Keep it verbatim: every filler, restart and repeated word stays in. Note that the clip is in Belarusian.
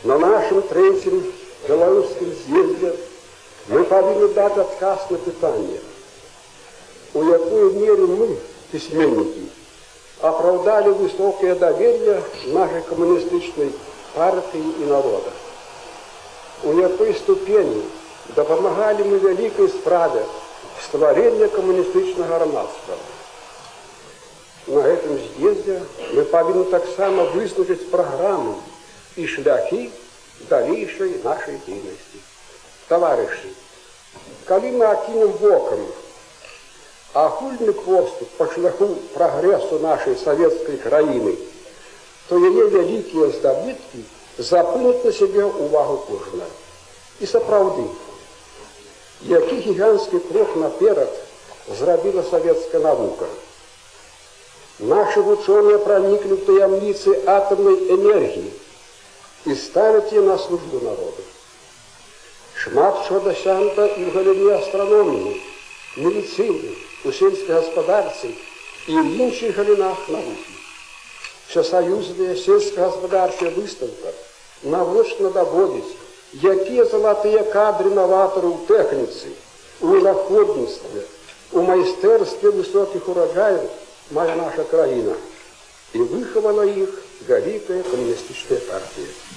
На нашым трэцім беларускім з'ездзе мы павінны даць адказ на пытанне, у якой мере мы, пісьменнікі, апраўдалі высокае давер'е нашай камуністычнай партыі і народа. У якой ступені дапамагалі мы вялікай справе стварэння камуністычнага грамадства. На гэтым з'ездзе мы павінны таксама вызначыць праграму і шляхі далейшай нашай дзейнасці. Таварышы, калі мы акінем вокам агульны поступ па шляху прагрэсу нашай савецкай краіны, то яе вялікія здабыткі запынуць на сябе ўвагу кожнага. І сапраўды, які гіганцкі крок наперад зрабіла савецкая навука. Нашы вучоныя праніклі ў таямніцы атамнай энергіі і ставяць яе на службу народу. Шмат чого дасягнута і ў галіне астраноміі, медыцыны, у сельскай гаспадарцы і ў іншых галінах навукі. Всесаюзная сельскагаспадарчая выстаўка навочна даводзіць, якія залатыя кадры наватараў у тэхніцы, у вынаходніцтве, у майстэрстве высокіх ураджаяў мае наша краіна. І выхавала іх вялікая камуністычная партія.